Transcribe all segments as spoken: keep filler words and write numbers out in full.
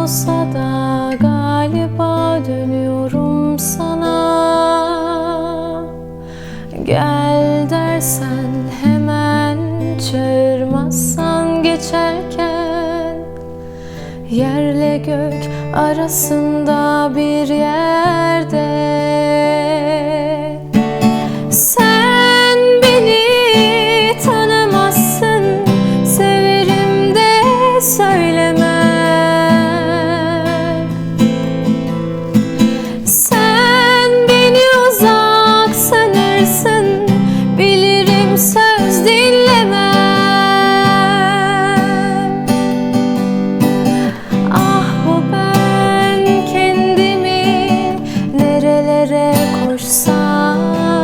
olsa da galiba dönüyorum sana. Gel dersen hemen, çağırmazsan geçerken, yerle gök arasında bir yerde. Sen beni tanımazsın, severim de söyleme. Sen beni uzak sanırsın, bilirim söz dinlemem. Ah bu ben, kendimi nerelere koşsam,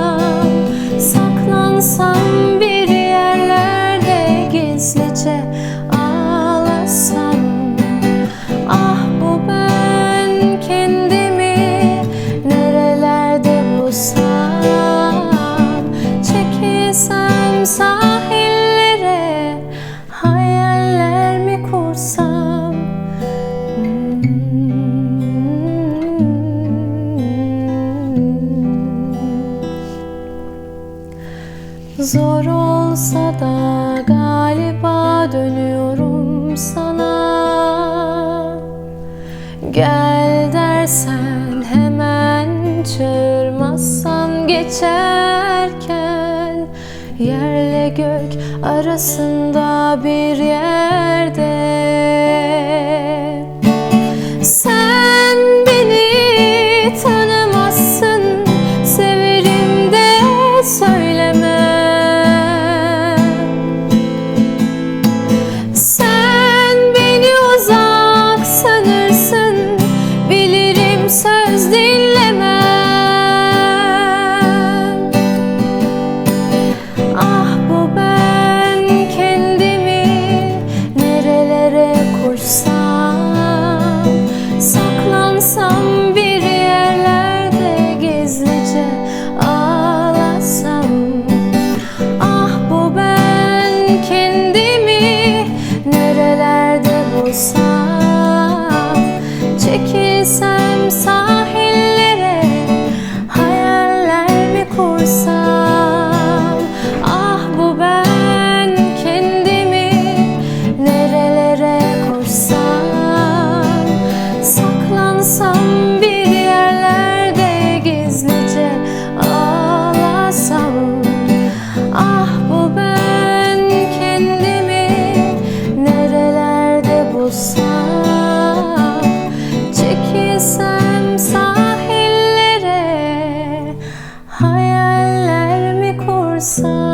saklansam bir yerlerde, gizlice ağlasam. Ah bu ben, kendimi nerelerde bulsam, çekilsem sahillere, hayaller mi kursam? Zor olsa da galiba dönüyorum sana. Gel dersen hemen, çağırmazsan geçerken, yerle gök arasında bir yerde. Sen beni tanımazsın, severim de söyleme. Sen beni uzak sanırsın, bilirim söz dinlemem. Ah bu ben, kendimi nerelere koşsam, saklansam bir yerlerde, gizlice ağlasam. Ah bu ben, kendimi nerelerde bulsam, çekilsem sahillere, hayaller mi kursam? Ah bu ben, kendimi nerelere koşsam, saklansam bir yerlerde, gizlice ağlasam. Ah bu ben, kendimi nerelerde bulsam, çekilsem sahillere, hayaller mi kursam?